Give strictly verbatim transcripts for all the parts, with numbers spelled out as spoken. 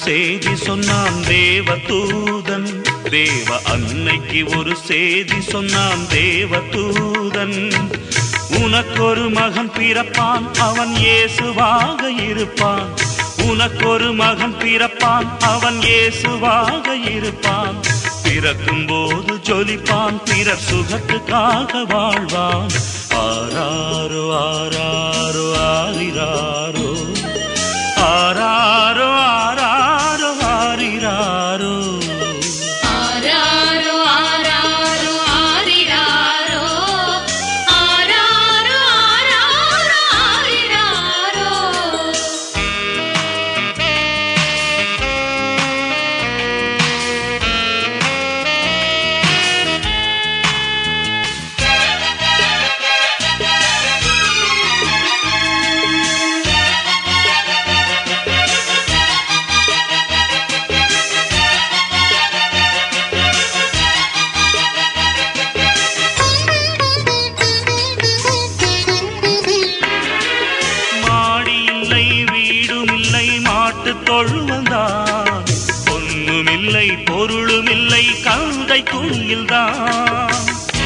செய்தி சொன்னான் தேவ தூதன். தேவ அன்னைக்கு ஒரு செய்தி சொன்னான் தேவ தூதன். உனக்கொரு மகன் பிறப்பான், அவன் இயேசுவாக இருப்பான். உனக்கொரு மகன் பிறப்பான், அவன் இயேசுவாக இருப்பான். பிறக்கும் போது ஜொலிப்பான், பிறர் சுகத்துக்காக வாழ்வான். ஆராரோ ஆராரோ ஆரிராரோ, ஆராரோ ஆராரோ ஆரிராரோ, ஆராரோ ஆராரோ ஆரிராரோ, ஆராரோ ஆராரோ ஆரிராரோ. தொழுவந்தான் பொன்னுமில்லை பொருளுமில்லை கந்தை குழியில்தான்.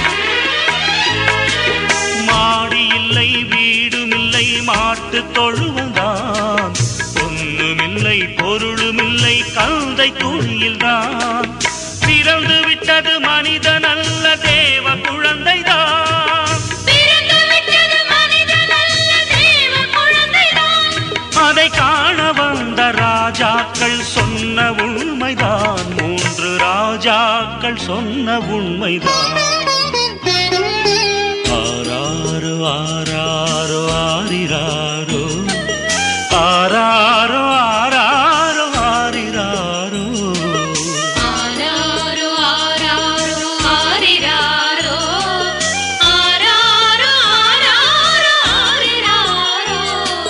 மாடி இல்லை வீடுமில்லை மாட்டு தொழுவந்தான் பொன்னுமில்லை பொருளுமில்லை கந்தை குழியில்தான். பிறந்து விட்டது மனிதன் அல்ல தேவ குழந்தைதான். அதை காண வந்த ராஜாக்கள் சொன்ன உண்மைதான், மூன்று ராஜாக்கள் சொன்ன உண்மைதான். ஆராரோ ஆராரோ ஆரிராரோ, ஆராரோ ஆராரோ ஆரிராரோ, ஆராரோ ஆராரோ ஆரிராரோ, ஆராரோ ஆராரோ ஆரிராரோ.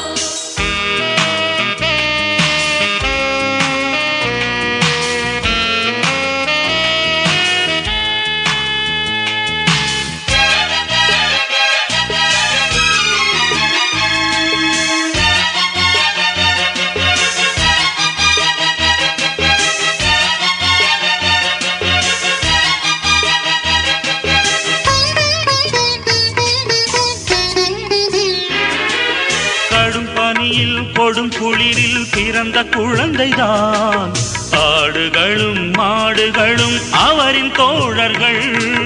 கொடும் குளிரில் பிறந்த குழந்தைதான். ஆடுகளும் மாடுகளும் அவரின் தோழர்கள்.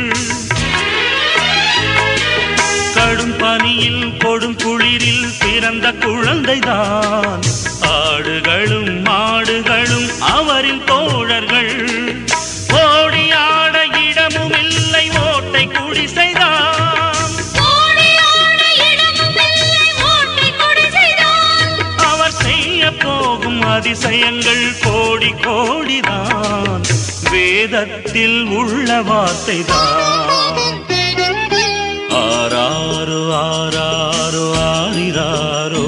கடும் பனியில் கொடும் குளிரில் பிறந்த குழந்தைதான். ஆடுகளும் மாடுகளும் அவரின் தோழர்கள். ஓடி ஆட இடமும் இல்லை ஓட்டை குடிசைதான். போகும் அதிசயங்கள் கோடி கோடிதான், வேதத்தில் உள்ள வார்த்தைதான். ஆராரோ ஆராரோ ஆரிராரோ,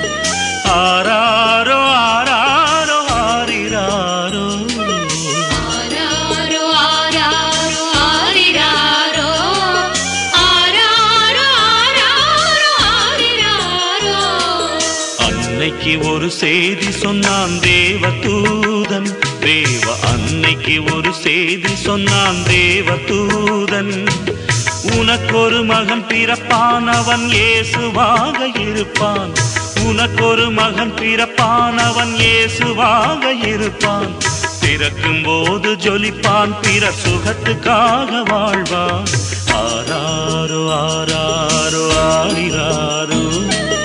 ஆராரோ ஆராரோ ஆரிராரோ, ஆராரோ ஆராரோ ஆரிராரோ, ஆராரோ ஆராரோ ஆரிராரோ. அன்னைக்கு ஒரு செய்தி சொன்னான் தேவ தூதன். தேவ அன்னைக்கு ஒரு செய்தி சொன்னான் தேவ தூதன். உனக்கொரு மகன் பிறப்பான், அவன் இயேசுவாக இருப்பான். உனக்கொரு மகன் பிறப்பான், அவன் இயேசுவாக இருப்பான். பிறக்கும் போது ஜொலிப்பான், பிற சுகத்துக்காக வாழ்வான். ஆராரோ ஆராரோ ஆரிராரோ.